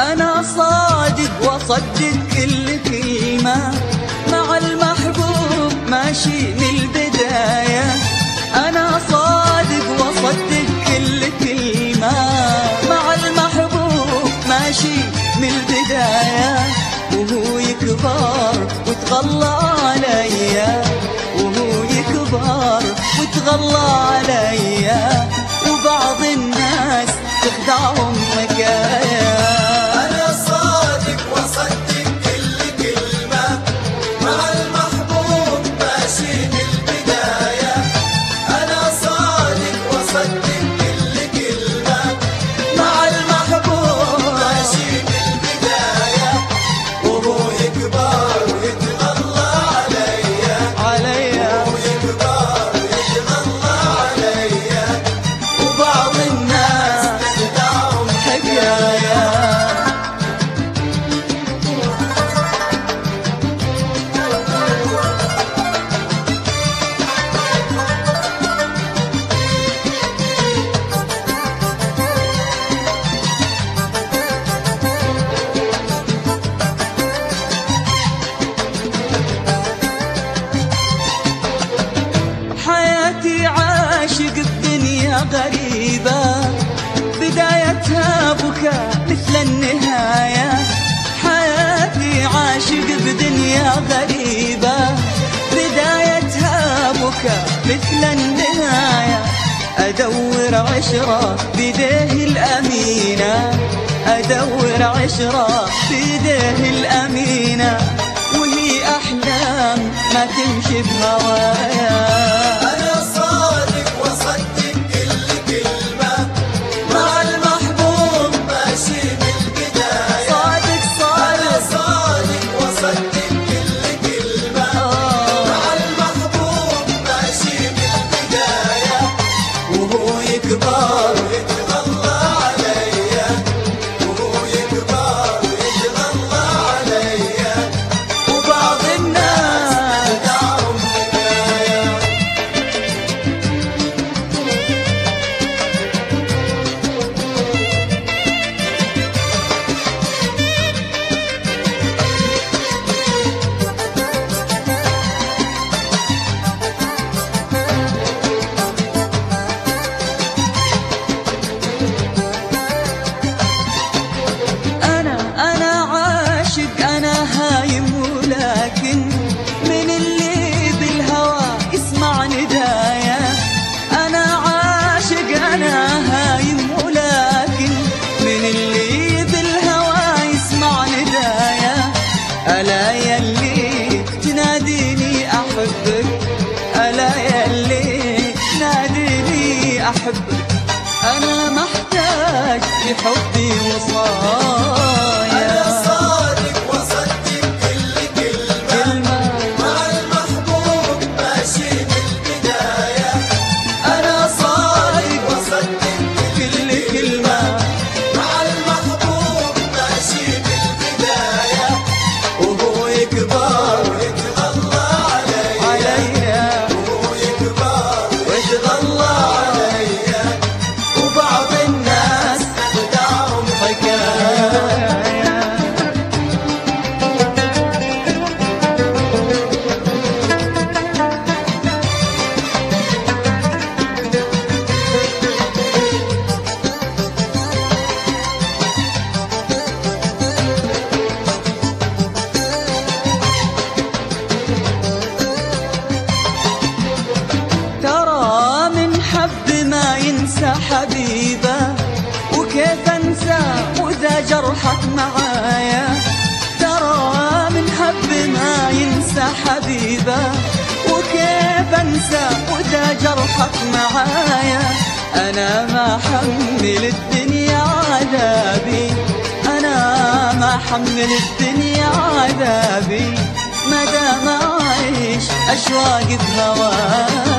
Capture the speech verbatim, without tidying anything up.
أنا صادق وأصدق كل كلمة، مع المحبوب ماشي من البداية. أنا صادق وأصدق كل كلمة، مع المحبوب ماشي من البداية. وهو يكبر وتغلى عليا، وهو يكبر وتغلى عليا، وبعض الناس تخدعهم حكاية. أنا صادق وأصدق كل كلمة، مع المحبوب ماشي من البداية. أنا صادق وأصدق كل كلمة، مع المحبوب ماشي من البداية. وهو يكبر ويتغلى عليا، عليا وهو يكبر ويتغلى عليا، وبعض الناس تدعم حكاية. حياتي عاشق بدنيا غريبة، بدايتها بكاء مثل النهاية. حياتي عاشق بدنيا غريبة، بدايتها بكاء مثل النهاية. أدور عشرة بيديه الأمينة، أدور عشرة بيديه الأمينة، وهي أحلام ما تمشي بهوايا. أنا صادق وأصدق كل كلمة، مع المحبوب ماشي من البداية. صادق أنا صادق صادق وأصدق كل كلمة، مع المحبوب ماشي من البداية. وهو يكبر ويتغلى عليا، وهو يكبر ويتغلى عليا، وبعض الناس تدعم حكاية. أنا أنا عاشق، أنا هايم، ولكن من اللي بالهوى يسمع ندايا. أنا عاشق أنا هايم، ولكن من اللي بالهوى يسمع ندايا. ألا يلي تناديني أحبك، ألا يلي تناديني أحبك، أنا محتاج لحبي وصايا. أنا صادق وأصدق كل كلمة، كلمة مع المحبوب ماشي من البداية. أنا صادق وأصدق كل كلمة، مع المحبوب ماشي من البداية. وهو يكبر ويتغلى عليا، عليا وهو يكبر وتغلى عليا، وبعض الناس تدعم حكاية. ترى من حب ما ينسى حبيبه، وكيف انسى واذا جرحك معايا. ترى من حب ما ينسى حبيبه، وكيف انسى واذا جرحك معايا. انا ما حمل الدنيا عذابي، انا ما حمل الدنيا عذابي، ما دام اعيش اشواق بهواك.